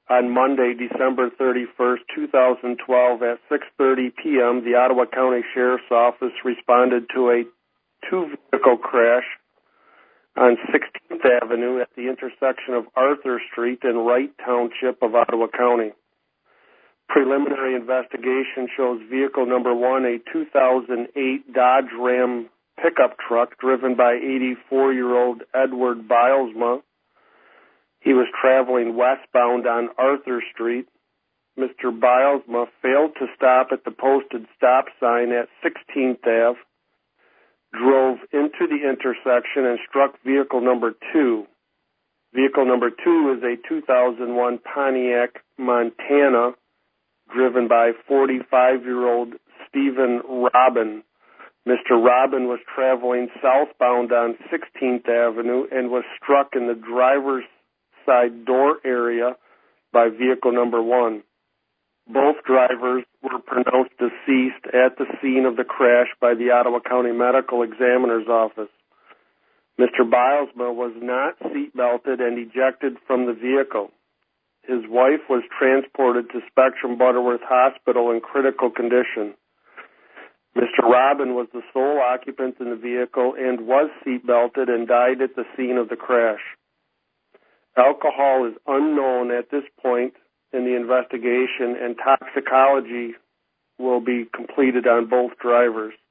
On Monday, December 31st, 2012, at 6:30 p.m., the Ottawa County Sheriff's Office responded to a two-vehicle crash on 16th Avenue at the intersection of Arthur Street and Wright Township of Ottawa County. Preliminary investigation shows vehicle number 1, a 2008 Dodge Ram pickup truck driven by 84-year-old Edward Bilesma. He was traveling westbound on Arthur Street. Mr. Bilesma failed to stop at the posted stop sign at 16th Ave, drove into the intersection, and struck vehicle number 2. Vehicle number 2 is a 2001 Pontiac Montana, driven by 45-year-old Stephen Robin. Mr. Robin was traveling southbound on 16th Avenue and was struck in the driver's side door area by vehicle number 1. Both drivers were pronounced deceased at the scene of the crash by the Ottawa County Medical Examiner's Office. Mr. Bilesma was not seatbelted and ejected from the vehicle. His wife was transported to Spectrum Butterworth Hospital in critical condition. Mr. Robin was the sole occupant in the vehicle and was seatbelted and died at the scene of the crash. Alcohol is unknown at this point in the investigation, and toxicology will be completed on both drivers.